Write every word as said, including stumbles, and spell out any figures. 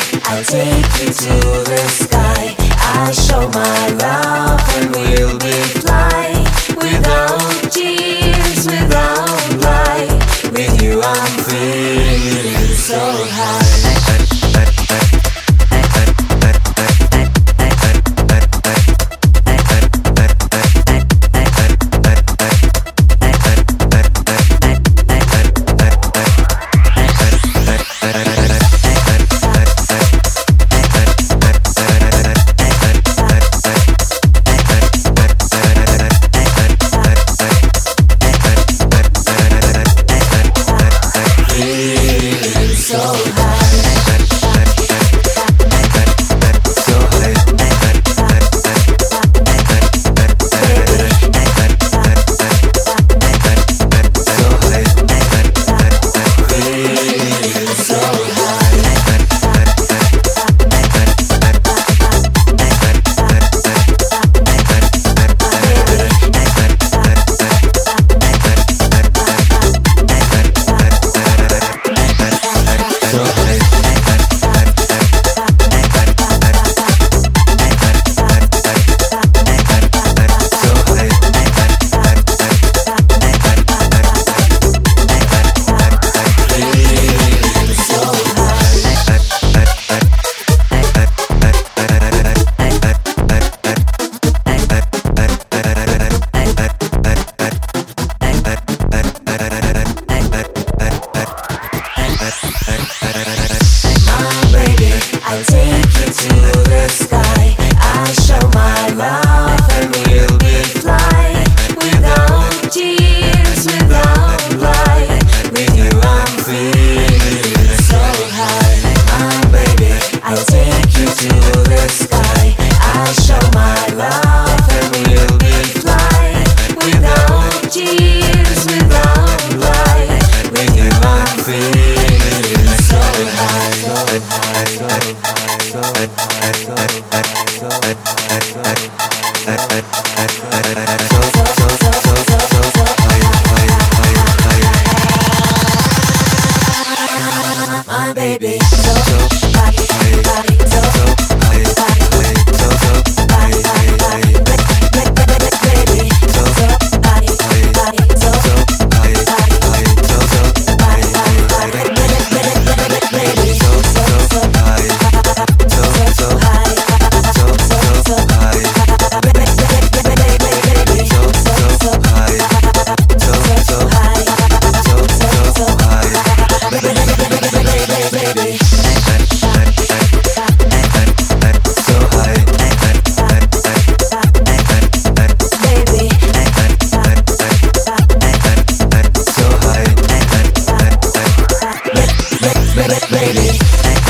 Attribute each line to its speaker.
Speaker 1: I'll take you to the sky. I'll show my love and we'll be fly. Without tears, without light. With you I'm feeling so high. I'll take you to the sky. I'll show my love and we'll be fly. Without tears, without light. With you I'm feeling so high. My baby, I'll take you to the sky. I'll show my love and we'll be fly. Without tears, without light. With you I'm feeling so high, so high, so high. My baby, so body, body, so body, body, so body, body, baby, so body, body, so body, body, so body, body, baby, so so high, so so high, so so high, baby, so so high, so so high, so so high, baby, baby, so high, baby, so high, baby.